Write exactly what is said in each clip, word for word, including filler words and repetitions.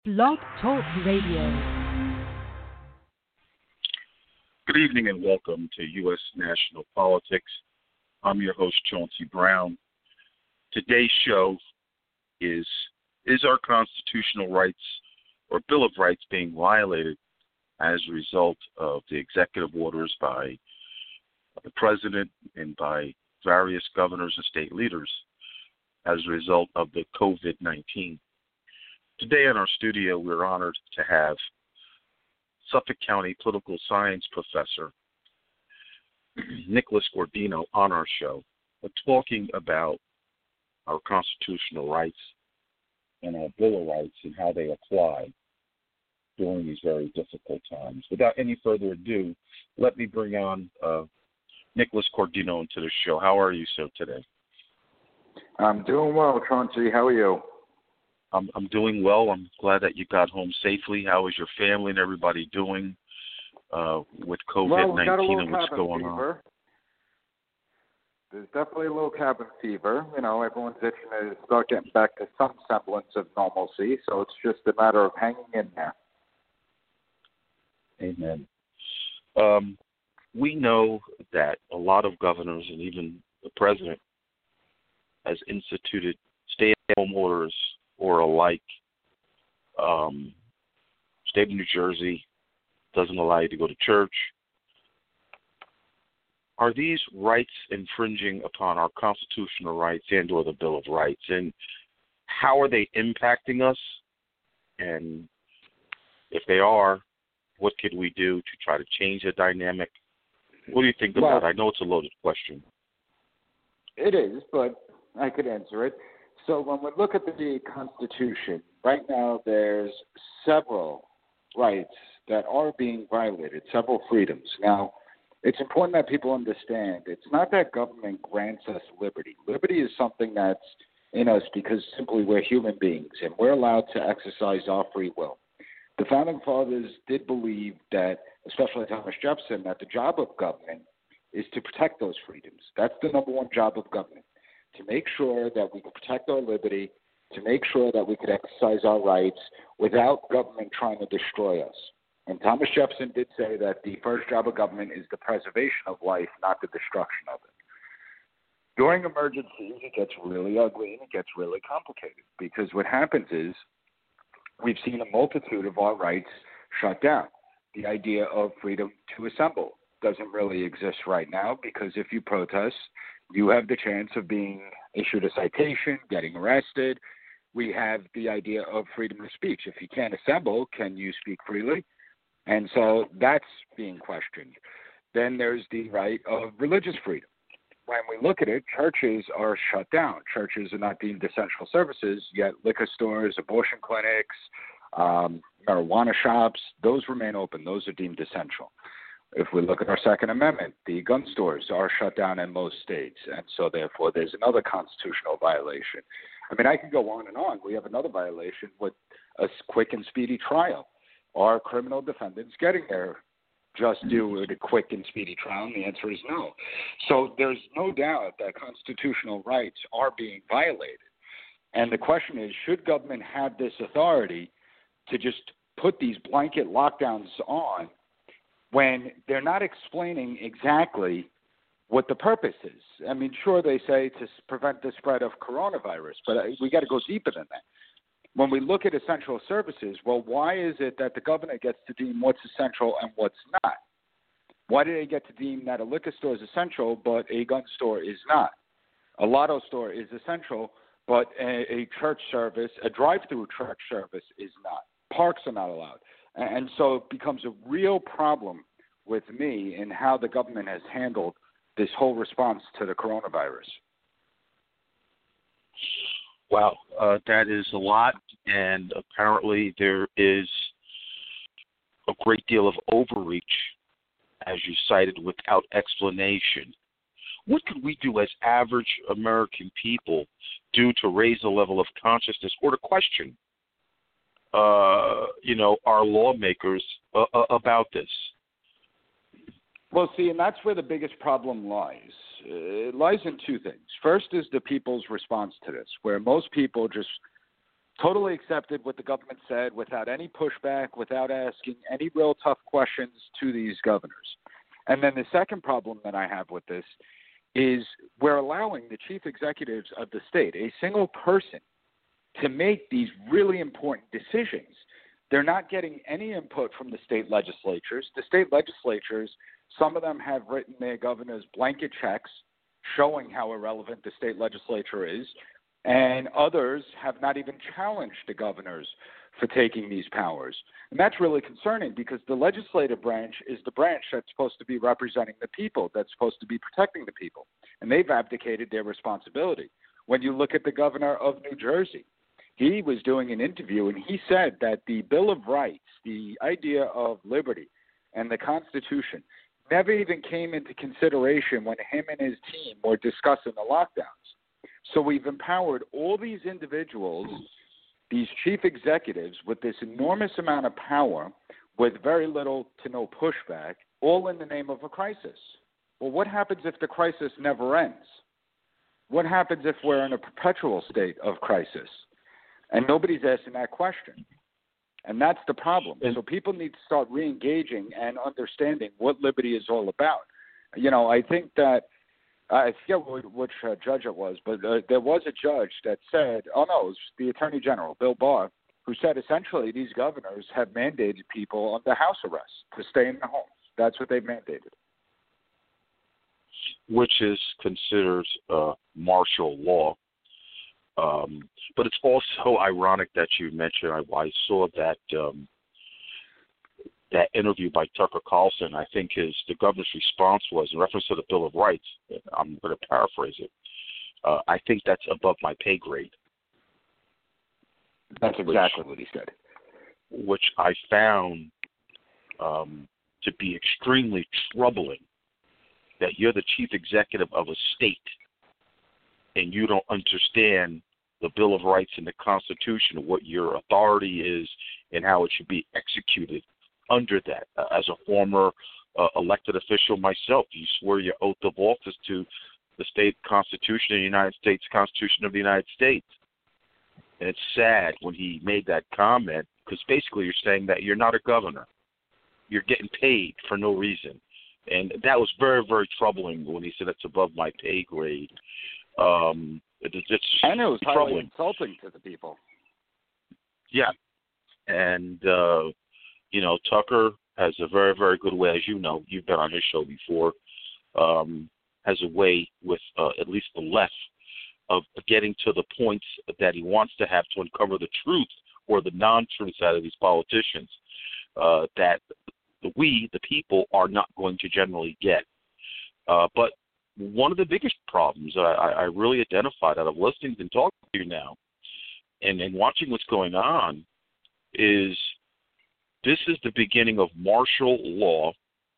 Blog Talk Radio. Good evening and welcome to U S National Politics. I'm your host, Chauncey Brown. Today's show is, is our constitutional rights or Bill of Rights being violated as a result of the executive orders by the President and by various governors and state leaders as a result of the covid nineteen. Today in our studio, we're honored to have Suffolk County political science professor Nicholas Guardino on our show, uh, talking about our constitutional rights and our Bill of Rights and how they apply during these very difficult times. Without any further ado, let me bring on uh, Nicholas Guardino into the show. How are you, sir, today? I'm doing well, Chauncey. How are you? I'm, I'm doing well. I'm glad that you got home safely. How is your family and everybody doing uh, with covid nineteen well, and what's going fever. on? There's definitely a little cabin fever. You know, everyone's itching to start getting back to some semblance of normalcy, so it's just a matter of hanging in there. Amen. Um, we know that a lot of governors and even the president has instituted stay-at-home orders or alike. Um, state of New Jersey doesn't allow you to go to church. Are these rights infringing upon our constitutional rights and or the Bill of Rights? And how are they impacting us? And if they are, what could we do to try to change the dynamic? What do you think well, about it? I know it's a loaded question. It is, but I could answer it. So when we look at the Constitution, right now there's several rights that are being violated, several freedoms. Now, it's important that people understand it's not that government grants us liberty. Liberty is something that's in us because simply we're human beings and we're allowed to exercise our free will. The Founding Fathers did believe that, especially Thomas Jefferson, that the job of government is to protect those freedoms. That's the number one job of government. To make sure that we can protect our liberty, to make sure that we could exercise our rights without government trying to destroy us. And Thomas Jefferson did say that the first job of government is the preservation of life, not the destruction of it. During emergencies, it gets really ugly and it gets really complicated because what happens is we've seen a multitude of our rights shut down. The idea of freedom to assemble doesn't really exist right now because if you protest, you have the chance of being issued a citation, getting arrested. We have the idea of freedom of speech. If you can't assemble, can you speak freely? And so that's being questioned. Then there's the right of religious freedom. When we look at it, churches are shut down. Churches are not deemed essential services, yet liquor stores, abortion clinics, um, marijuana shops, those remain open. Those are deemed essential. If we look at our Second Amendment, the gun stores are shut down in most states, and so therefore there's another constitutional violation. I mean, I could go on and on. We have another violation with a quick and speedy trial. Are criminal defendants getting their just due with a quick and speedy trial? And the answer is no. So there's no doubt that constitutional rights are being violated. And the question is, should government have this authority to just put these blanket lockdowns on when they're not explaining exactly what the purpose is? I mean, sure, they say to prevent the spread of coronavirus, but we got to go deeper than that. When we look at essential services, well, why is it that the governor gets to deem what's essential and what's not? Why do they get to deem that a liquor store is essential, but a gun store is not? A lotto store is essential, but a, a church service, a drive-through church service is not. Parks are not allowed. And so it becomes a real problem with me in how the government has handled this whole response to the coronavirus. Wow, uh, that is a lot, and apparently there is a great deal of overreach, as you cited, without explanation. What could we do as average American people do to raise the level of consciousness or to question Uh, you know, our lawmakers uh, uh, about this? Well, see, and that's where the biggest problem lies. It lies in two things. First is the people's response to this, where most people just totally accepted what the government said without any pushback, without asking any real tough questions to these governors. And then the second problem that I have with this is we're allowing the chief executives of the state, a single person, to make these really important decisions. They're not getting any input from the state legislatures. The state legislatures, some of them have written their governors blanket checks showing how irrelevant the state legislature is, and others have not even challenged the governors for taking these powers. And that's really concerning because the legislative branch is the branch that's supposed to be representing the people, that's supposed to be protecting the people, and they've abdicated their responsibility. When you look at the governor of New Jersey, he was doing an interview, and he said that the Bill of Rights, the idea of liberty, and the Constitution never even came into consideration when him and his team were discussing the lockdowns. So we've empowered all these individuals, these chief executives, with this enormous amount of power with very little to no pushback, all in the name of a crisis. Well, what happens if the crisis never ends? What happens if we're in a perpetual state of crisis? And nobody's asking that question. And that's the problem. So people need to start re-engaging and understanding what liberty is all about. You know, I think that, I forget which uh, judge it was, but uh, there was a judge that said, oh, no, it was the Attorney General, Bill Barr, who said essentially these governors have mandated people under house arrest to stay in their homes. That's what they've mandated. Which is considered uh, martial law. Um, but it's also ironic that you mentioned, I, I saw that um, that interview by Tucker Carlson. I think his the governor's response was in reference to the Bill of Rights. I'm going to paraphrase it. Uh, I think that's above my pay grade. That's exactly which, what he said. Which I found um, to be extremely troubling, that you're the chief executive of a state and you don't understand the Bill of Rights and the Constitution, what your authority is and how it should be executed under that. Uh, as a former uh, elected official myself, you swear your oath of office to the state constitution of the United States, Constitution of the United States. And it's sad when he made that comment because basically you're saying that you're not a governor. You're getting paid for no reason. And that was very, very troubling when he said it's above my pay grade. Um, it, it's just and it was troubling. highly insulting to the people. Yeah. And, uh, you know, Tucker has a very, very good way, as you know, you've been on his show before, um, has a way with uh, at least the left of getting to the points that he wants to have to uncover the truth or the non-truths out of these politicians uh, that we, the people, are not going to generally get. Uh, but one of the biggest problems I, I really identified out of listening and talking to you now and, and watching what's going on is this is the beginning of martial law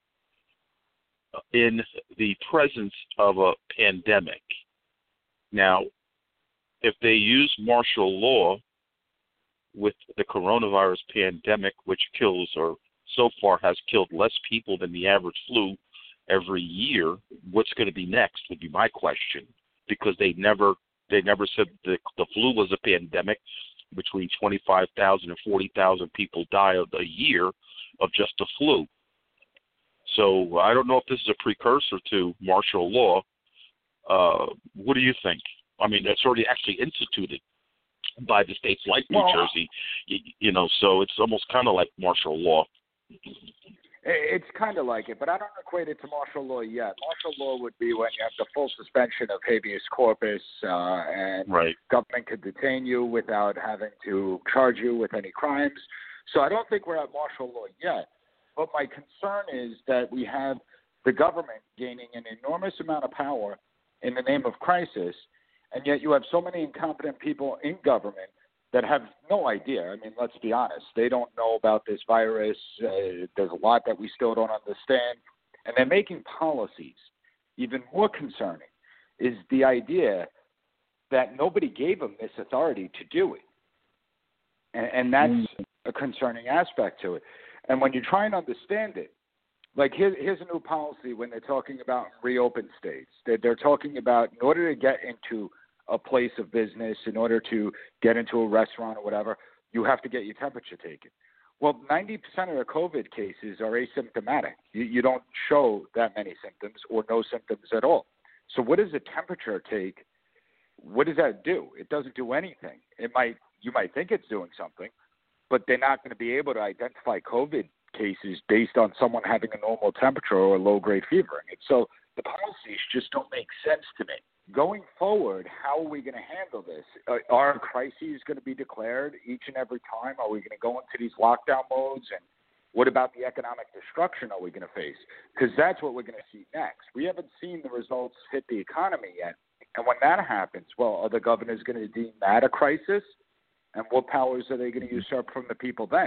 in the presence of a pandemic. Now, if they use martial law with the coronavirus pandemic, which kills or so far has killed less people than the average flu every year, what's going to be next would be my question, because they never they never said the, the flu was a pandemic. Between twenty-five thousand and forty thousand people die a year of just the flu. So I don't know if this is a precursor to martial law. Uh, what do you think? I mean, it's already actually instituted by the states like New well, Jersey, you, you know, so it's almost kind of like martial law. It's kind of like it, but I don't equate it to martial law yet. Martial law would be when you have the full suspension of habeas corpus uh, and right. government could detain you without having to charge you with any crimes. So I don't think we're at martial law yet. But my concern is that we have the government gaining an enormous amount of power in the name of crisis, and yet you have so many incompetent people in government that have no idea. I mean, let's be honest. They don't know about this virus. Uh, there's a lot that we still don't understand. And they're making policies. Even more concerning is the idea that nobody gave them this authority to do it. And, and that's mm. a concerning aspect to it. And when you try and understand it, like here, here's a new policy when they're talking about reopen states. They're, they're talking about in order to get into a place of business, in order to get into a restaurant or whatever, you have to get your temperature taken. Well, ninety percent of the COVID cases are asymptomatic. You, you don't show that many symptoms or no symptoms at all. So what does a temperature take? What does that do? It doesn't do anything. It might, you might think it's doing something, but they're not going to be able to identify COVID cases based on someone having a normal temperature or a low-grade fever. And so the policies just don't make sense to me. Going forward, how are we going to handle this? Are crises going to be declared each and every time? Are we going to go into these lockdown modes? And what about the economic destruction are we going to face? Because that's what we're going to see next. We haven't seen the results hit the economy yet. And when that happens, well, are the governors going to deem that a crisis? And what powers are they going to usurp from the people then?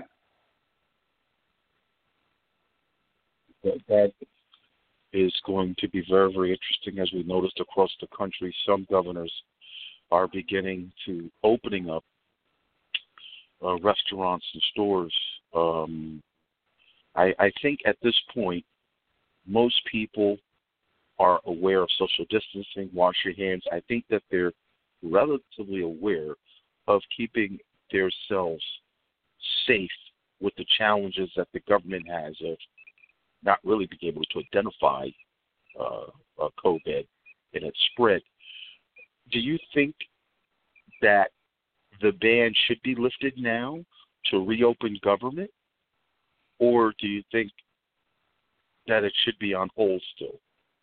That, that is going to be very, very interesting. As we noticed across the country, some governors are beginning to opening up uh, restaurants and stores. Um, I, I think at this point, most people are aware of social distancing, wash your hands. I think that they're relatively aware of keeping themselves safe with the challenges that the government has of not really being able to identify uh, uh, COVID and its spread. Do you think that the ban should be lifted now to reopen government, or do you think that it should be on hold still?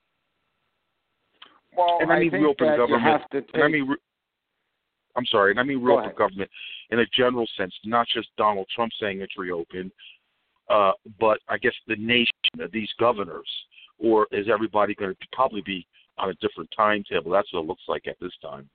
Well, and I mean I think reopen that government. you have to take... and I mean, re- I'm sorry, and I mean reopen government in a general sense, not just Donald Trump saying it's reopened, uh, but I guess the nation, these governors, or is everybody going to probably be on a different timetable? That's what it looks like at this time.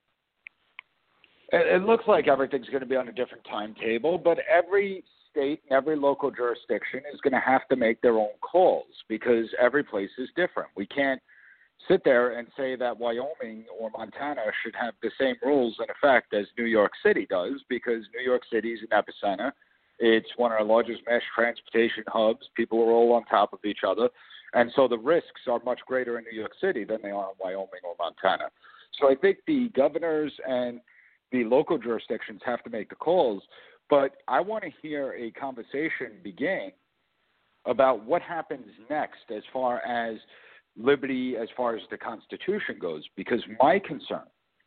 It looks like everything's going to be on a different timetable, but every state and every local jurisdiction is going to have to make their own calls because every place is different. We can't sit there and say that Wyoming or Montana should have the same rules in effect as New York City does, because New York City is an epicenter. It's one of our largest mass transportation hubs. People are all on top of each other. And so the risks are much greater in New York City than they are in Wyoming or Montana. So I think the governors and the local jurisdictions have to make the calls. But I want to hear a conversation begin about what happens next as far as liberty, as far as the Constitution goes, because my concern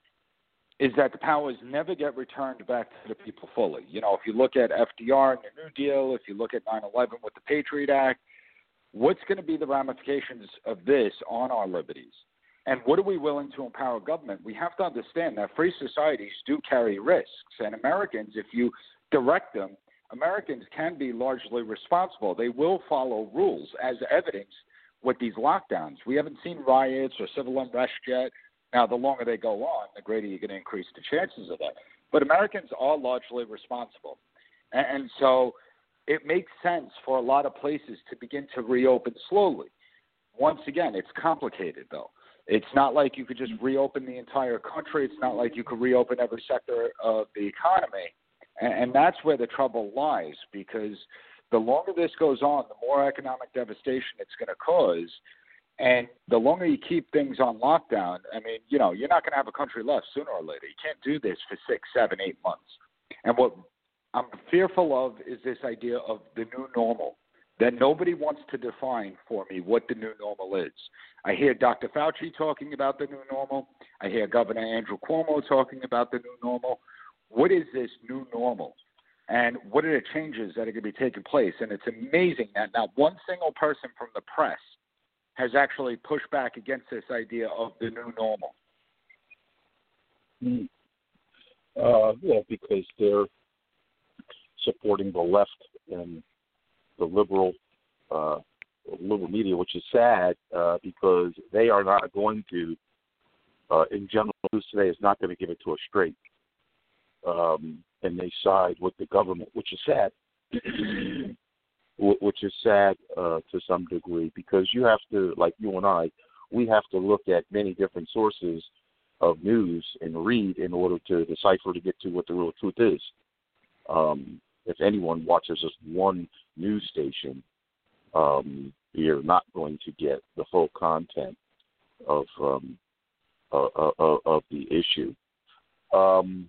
is that the powers never get returned back to the people fully. You know, if you look at F D R and the New Deal, if you look at nine eleven with the Patriot Act, what's going to be the ramifications of this on our liberties? And what are we willing to empower government? We have to understand that free societies do carry risks, and Americans, if you direct them, Americans can be largely responsible. They will follow rules, as evidenced with these lockdowns. We haven't seen riots or civil unrest yet. Now, the longer they go on, the greater you're going to increase the chances of that. But Americans are largely responsible. And, and so it makes sense for a lot of places to begin to reopen slowly. Once again, it's complicated, though. It's not like you could just reopen the entire country. It's not like you could reopen every sector of the economy. And, and that's where the trouble lies, because the longer this goes on, the more economic devastation it's going to cause. And the longer you keep things on lockdown, I mean, you know, you're not going to have a country left sooner or later. You can't do this for six, seven, eight months. And what I'm fearful of is this idea of the new normal, that nobody wants to define for me what the new normal is. I hear Doctor Fauci talking about the new normal. I hear Governor Andrew Cuomo talking about the new normal. What is this new normal? And what are the changes that are going to be taking place? And it's amazing that not one single person from the press has actually pushed back against this idea of the new normal. Mm. Uh, well, because they're supporting the left and the liberal uh, liberal media, which is sad uh, because they are not going to, uh, in general, news today is not going to give it to us straight. Um, and they side with the government, which is sad, which is sad uh, to some degree, because you have to, like you and I, we have to look at many different sources of news and read in order to decipher to get to what the real truth is. Um, if anyone watches just one news station, um, you're not going to get the full content of um, uh, uh, of the issue. Um,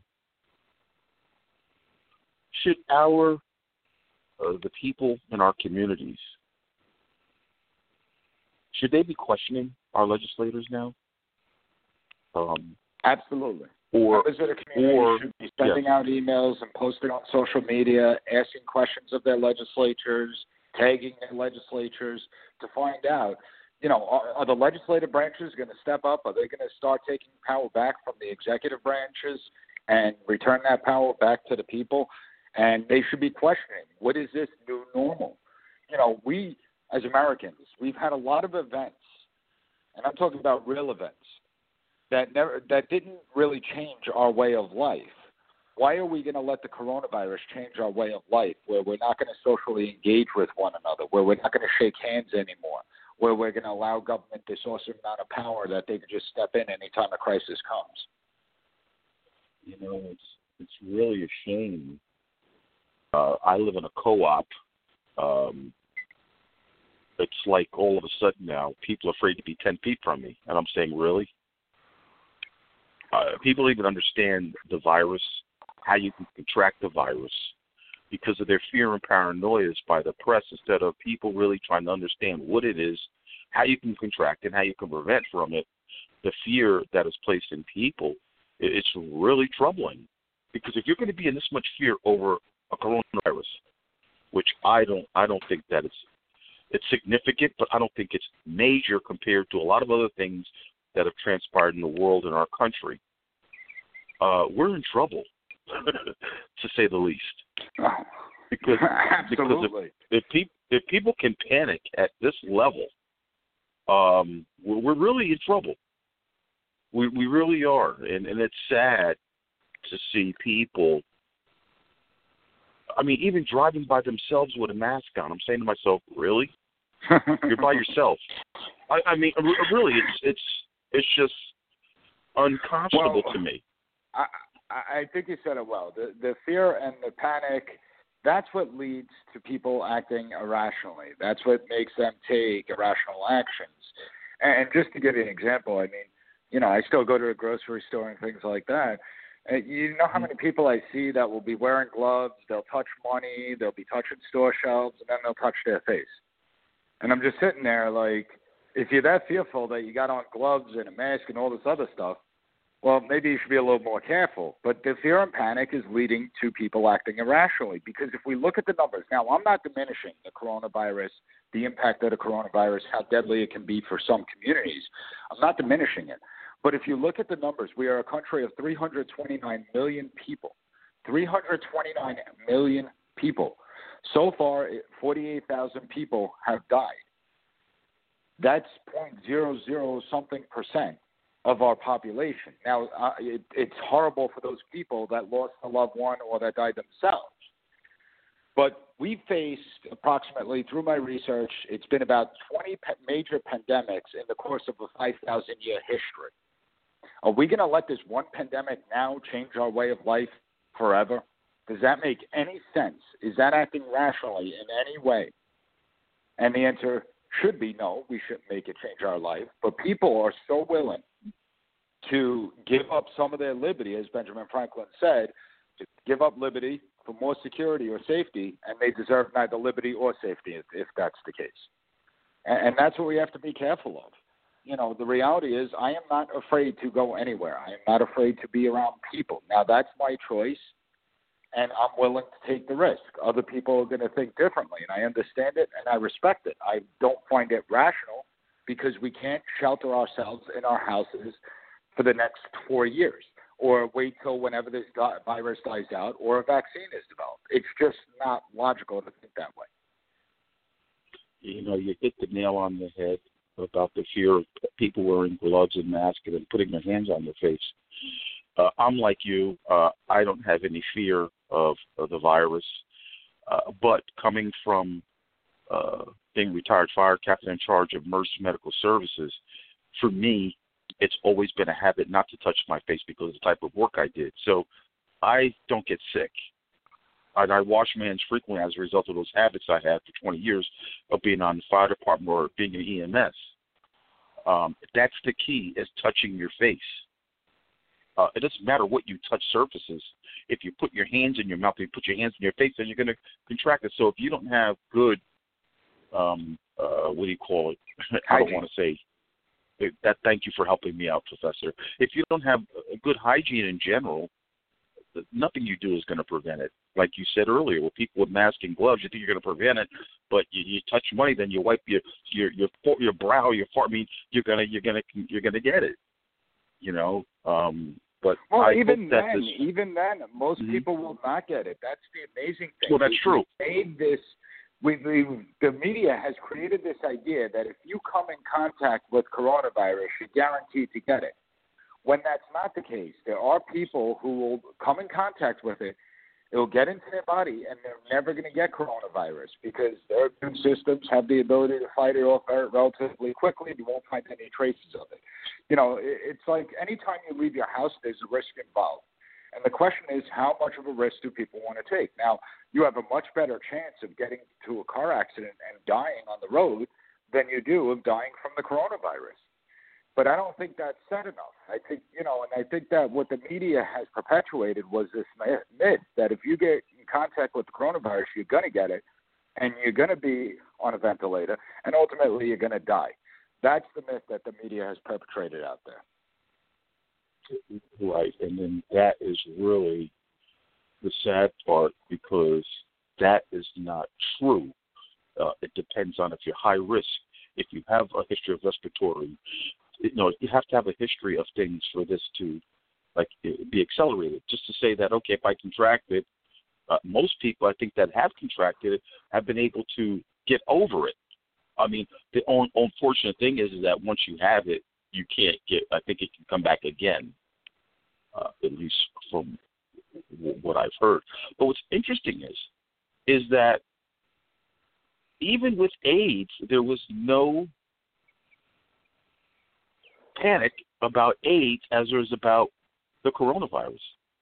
should our uh, the people in our communities, should they be questioning our legislators now? Um, Absolutely. Or, Members of the community or, should be sending yeah. out emails and posting on social media, asking questions of their legislatures, tagging their legislatures to find out, you know, are, are the legislative branches going to step up? Are they going to start taking power back from the executive branches and return that power back to the people? And they should be questioning, what is this new normal? You know, we, as Americans, we've had a lot of events, and I'm talking about real events, that never that didn't really change our way of life. Why are we going to let the coronavirus change our way of life, where we're not going to socially engage with one another, where we're not going to shake hands anymore, where we're going to allow government this awesome amount of power that they can just step in anytime a crisis comes? You know, it's it's really a shame. Uh, I live in a co-op. Um, it's like all of a sudden now people are afraid to be ten feet from me, and I'm saying, really? Uh, people even understand the virus, how you can contract the virus, because of their fear and paranoia by the press, instead of people really trying to understand what it is, how you can contract it, how you can prevent from it. The fear that is placed in people, it's really troubling. Because if you're going to be in this much fear over a coronavirus, which I don't, I don't think that it's, it's significant, but I don't think it's major compared to a lot of other things that have transpired in the world and our country, uh, we're in trouble, to say the least. Oh, because absolutely. because if, if, pe- if people can panic at this level, um, we're, we're really in trouble. We we really are, and, and it's sad to see people. I mean, even driving by themselves with a mask on. I'm saying to myself, really? You're by yourself. I, I mean, really, it's it's it's just unconscionable well, to me. I, I think you said it well. The the fear and the panic, that's what leads to people acting irrationally. That's what makes them take irrational actions. And just to give you an example, I mean, you know, I still go to a grocery store and things like that. And you know how many people I see that will be wearing gloves, they'll touch money, they'll be touching store shelves, and then they'll touch their face. And I'm just sitting there like, if you're that fearful that you got on gloves and a mask and all this other stuff, well, maybe you should be a little more careful. But the fear and panic is leading to people acting irrationally. Because if we look at the numbers, now I'm not diminishing the coronavirus, the impact of the coronavirus, how deadly it can be for some communities. I'm not diminishing it. But if you look at the numbers, we are a country of three hundred twenty-nine million people. three hundred twenty-nine million people. So far, forty-eight thousand people have died. That's zero point zero zero something percent of our population. Now, uh, it, it's horrible for those people that lost a loved one or that died themselves. But we faced approximately, through my research, it's been about twenty major pandemics in the course of a five thousand year history. Are we going to let this one pandemic now change our way of life forever? Does that make any sense? Is that acting rationally in any way? And the answer should be no, we shouldn't make it change our life. But people are so willing to give up some of their liberty, as Benjamin Franklin said, to give up liberty for more security or safety, and they deserve neither liberty or safety if, if that's the case. And, and that's what we have to be careful of. You know, the reality is I am not afraid to go anywhere. I am not afraid to be around people. Now, that's my choice, and I'm willing to take the risk. Other people are going to think differently, and I understand it, and I respect it. I don't find it rational because we can't shelter ourselves in our houses for the next four years or wait till whenever this virus dies out or a vaccine is developed. It's just not logical to think that way. You know, you hit the nail on the head about the fear of people wearing gloves and masks and putting their hands on their face. Uh, I'm like you. Uh, I don't have any fear of, of the virus. Uh, but coming from uh, being retired fire captain in charge of Mercy Medical Services, for me, it's always been a habit not to touch my face because of the type of work I did. So I don't get sick. And I wash my hands frequently as a result of those habits I had for twenty years of being on the fire department or being an E M S. Um, that's the key, is touching your face. Uh, it doesn't matter what you touch surfaces. If you put your hands in your mouth, you put your hands in your face, then you're going to contract it. So if you don't have good, um, uh, what do you call it? I don't want to say that. Thank you for helping me out, Professor. If you don't have a good hygiene in general, nothing you do is going to prevent it. Like you said earlier, with people with masks and gloves, you think you're going to prevent it, but you, you touch money, then you wipe your your your your brow, your fart. I mean, you're gonna you're gonna you're gonna get it. You know. Um, But well, I even hope that then, this, even then, most mm-hmm. people will not get it. That's the amazing thing. Well, that's we, true. We made this. We, we, the media has created this idea that if you come in contact with coronavirus, you're guaranteed to get it. When that's not the case, there are people who will come in contact with it. It will get into their body, and they're never going to get coronavirus because their immune systems have the ability to fight it off relatively quickly. You won't find any traces of it. You know, it's like anytime you leave your house, there's a risk involved. And the question is, how much of a risk do people want to take? Now, you have a much better chance of getting to a car accident and dying on the road than you do of dying from the coronavirus. But I don't think that's said enough. I think, you know, and I think that what the media has perpetuated was this myth that if you get in contact with the coronavirus, you're going to get it, and you're going to be on a ventilator, and ultimately you're going to die. That's the myth that the media has perpetrated out there. Right, and then that is really the sad part because that is not true. Uh, it depends on if you're high risk. If you have a history of respiratory, you know, you have to have a history of things for this to, like, be accelerated. Just to say that, okay, if I contract it, uh, most people I think that have contracted it have been able to get over it. I mean, the un- unfortunate thing is, is that once you have it, you can't get, I think it can come back again, uh, at least from w- what I've heard. But what's interesting is, is that even with AIDS, there was no panic about AIDS as there is about the coronavirus.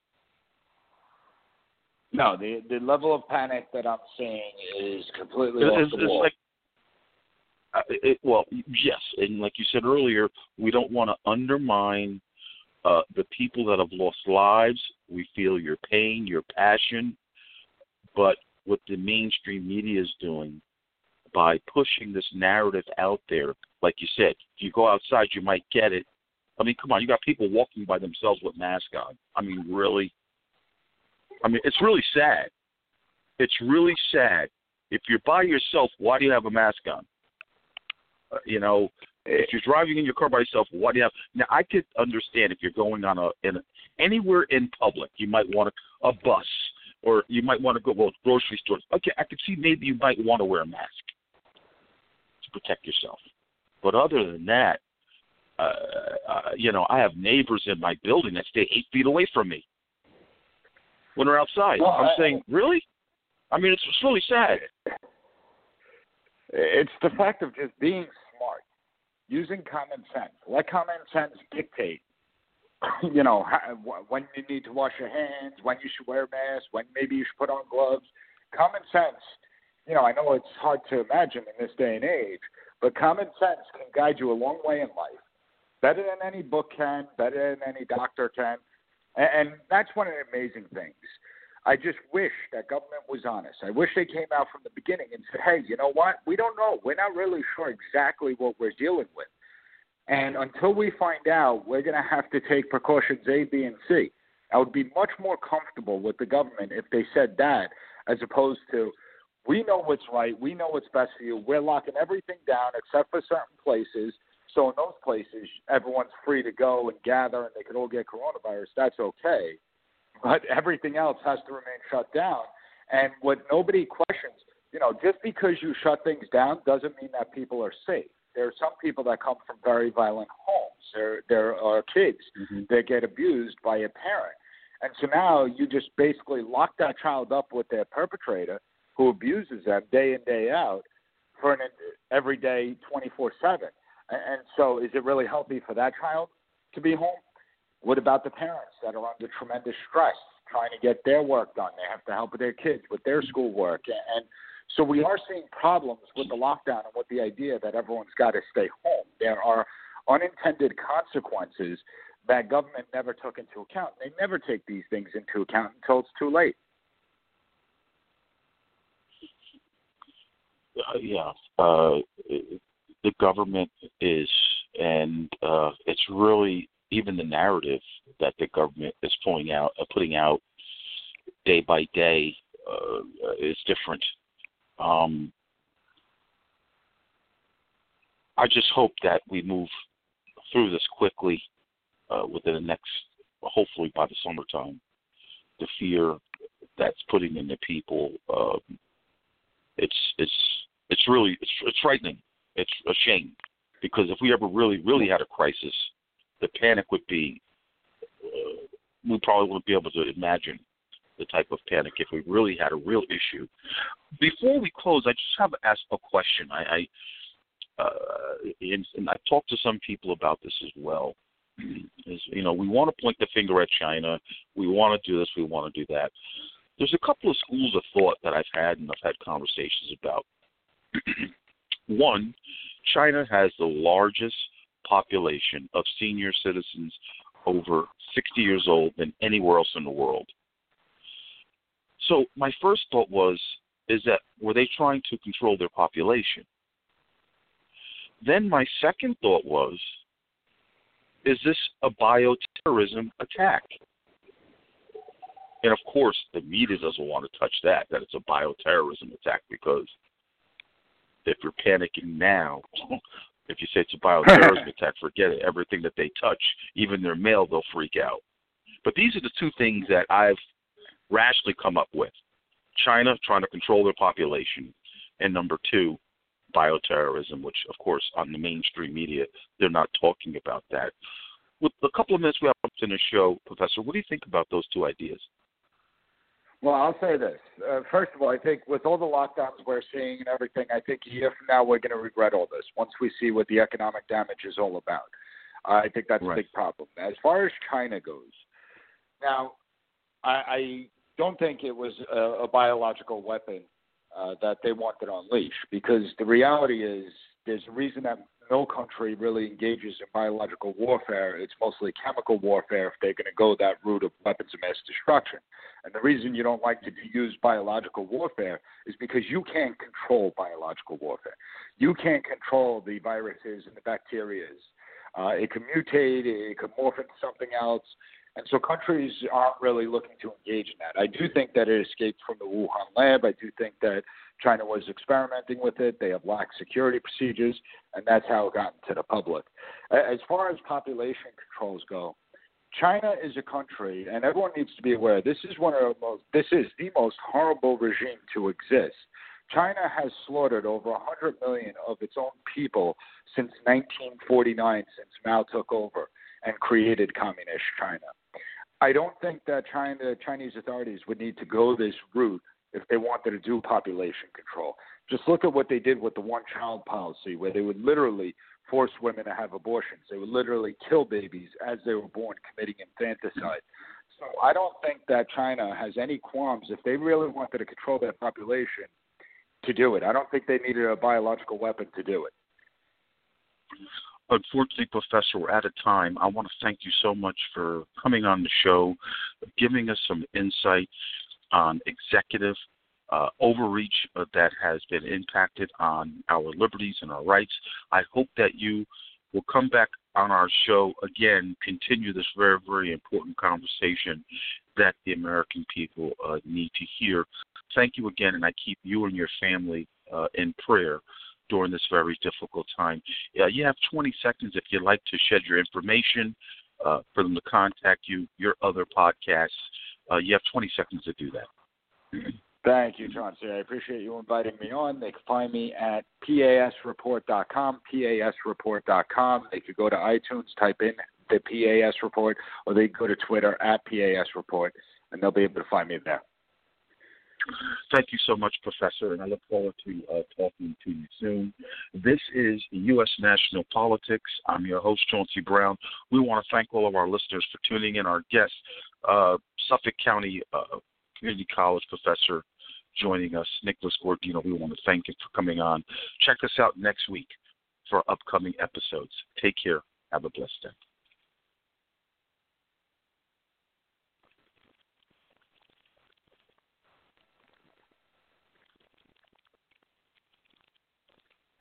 No, the the level of panic that I'm seeing is completely It, off it's, the it's wall. like, uh, it, well, yes, and like you said earlier, we don't want to undermine uh, the people that have lost lives. We feel your pain, your passion, but what the mainstream media is doing by pushing this narrative out there, like you said, if you go outside, you might get it. I mean, come on, you got people walking by themselves with masks on. I mean, really? I mean, it's really sad. It's really sad. If you're by yourself, why do you have a mask on? Uh, you know, if you're driving in your car by yourself, why do you have? Now, I could understand if you're going on a, in a anywhere in public, you might want a, a bus, or you might want to go well grocery stores. Okay, I could see maybe you might want to wear a mask to protect yourself. But other than that, uh, uh, you know, I have neighbors in my building that stay eight feet away from me when they're outside. Well, I'm I, saying, really? I mean, it's, it's really sad. It's the fact of just being smart, using common sense. Let common sense dictate, you know, how, when you need to wash your hands, when you should wear a mask, when maybe you should put on gloves. Common sense, you know, I know it's hard to imagine in this day and age, but common sense can guide you a long way in life. Better than any book can, better than any doctor can. And, and that's one of the amazing things. I just wish that government was honest. I wish they came out from the beginning and said, hey, you know what? We don't know. We're not really sure exactly what we're dealing with. And until we find out, we're going to have to take precautions A, B, and C. I would be much more comfortable with the government if they said that as opposed to, we know what's right. We know what's best for you. We're locking everything down except for certain places. So in those places, everyone's free to go and gather and they could all get coronavirus. That's okay. But everything else has to remain shut down. And what nobody questions, you know, just because you shut things down doesn't mean that people are safe. There are some people that come from very violent homes. There, there are kids mm-hmm. that get abused by a parent. And so now you just basically lock that child up with their perpetrator who abuses them day in, day out for an everyday twenty-four seven. And so is it really healthy for that child to be home? What about the parents that are under tremendous stress trying to get their work done? They have to help with their kids, with their schoolwork. And so we are seeing problems with the lockdown and with the idea that everyone's got to stay home. There are unintended consequences that government never took into account. They never take these things into account until it's too late. Uh, yeah, uh, the government is, and uh, it's really even the narrative that the government is pulling out, uh, putting out day by day uh, is different. Um, I just hope that we move through this quickly uh, within the next, hopefully by the summertime. The fear that's putting in the people, uh, it's it's it's really it's, it's frightening. It's a shame, because if we ever really really had a crisis, the panic would be. Uh, we probably wouldn't be able to imagine the type of panic if we really had a real issue. Before we close, I just have to ask a question. I, I uh, and, and I've talked to some people about this as well. Is, you know, we want to point the finger at China. We want to do this. We want to do that. There's a couple of schools of thought that I've had and I've had conversations about. One, China has the largest population of senior citizens over sixty years old than anywhere else in the world. So my first thought was, is that were they trying to control their population? Then my second thought was, is this a bioterrorism attack? And of course, the media doesn't want to touch that, that it's a bioterrorism attack, because if you're panicking now, if you say it's a bioterrorism attack, forget it. Everything that they touch, even their mail, they'll freak out. But these are the two things that I've rationally come up with. China trying to control their population, and number two, bioterrorism, which, of course, on the mainstream media, they're not talking about that. With the couple of minutes we have up in the show, Professor, what do you think about those two ideas? Well, I'll say this. Uh, first of all, I think with all the lockdowns we're seeing and everything, I think a year from now we're going to regret all this once we see what the economic damage is all about. Uh, I think that's right. A big problem. As far as China goes, now, I, I don't think it was a, a biological weapon uh, that they wanted to unleash, because the reality is there's a reason that no country really engages in biological warfare. It's mostly chemical warfare if they're going to go that route of weapons of mass destruction. And the reason you don't like to use biological warfare is because you can't control biological warfare. You can't control the viruses and the bacteria. Uh, it can mutate, it can morph into something else. And so countries aren't really looking to engage in that. I do think that it escaped from the Wuhan lab. I do think that China was experimenting with it. They have lax security procedures, and that's how it got into the public. As far as population controls go, China is a country, and everyone needs to be aware, this is one of the most, this is the most horrible regime to exist. China has slaughtered over one hundred million of its own people since nineteen forty-nine, since Mao took over and created communist China. I don't think that China, Chinese authorities would need to go this route if they wanted to do population control. Just look at what they did with the one-child policy, where they would literally force women to have abortions. They would literally kill babies as they were born, committing infanticide. So I don't think that China has any qualms, if they really wanted to control their population, to do it. I don't think they needed a biological weapon to do it. Unfortunately, Professor, we're out of time. I want to thank you so much for coming on the show, giving us some insight on executive uh, overreach uh, that has been impacted on our liberties and our rights. I hope that you will come back on our show again, continue this very, very important conversation that the American people uh, need to hear. Thank you again, and I keep you and your family uh, in prayer during this very difficult time. Uh, you have twenty seconds if you'd like to shed your information uh, for them to contact you, your other podcasts. Uh, you have twenty seconds to do that. Thank you, Chauncey. I appreciate you inviting me on. They can find me at P A S report dot com, P A S report dot com. They could go to iTunes, type in the P A S Report, or they can go to Twitter at P A S Report, and they'll be able to find me there. Thank you so much, Professor, and I look forward to uh, talking to you soon. This is U S National Politics. I'm your host, Chauncey Brown. We want to thank all of our listeners for tuning in. Our guest, uh, Suffolk County uh, Community College professor, joining us, Nicholas Gordino. We want to thank him for coming on. Check us out next week for upcoming episodes. Take care. Have a blessed day.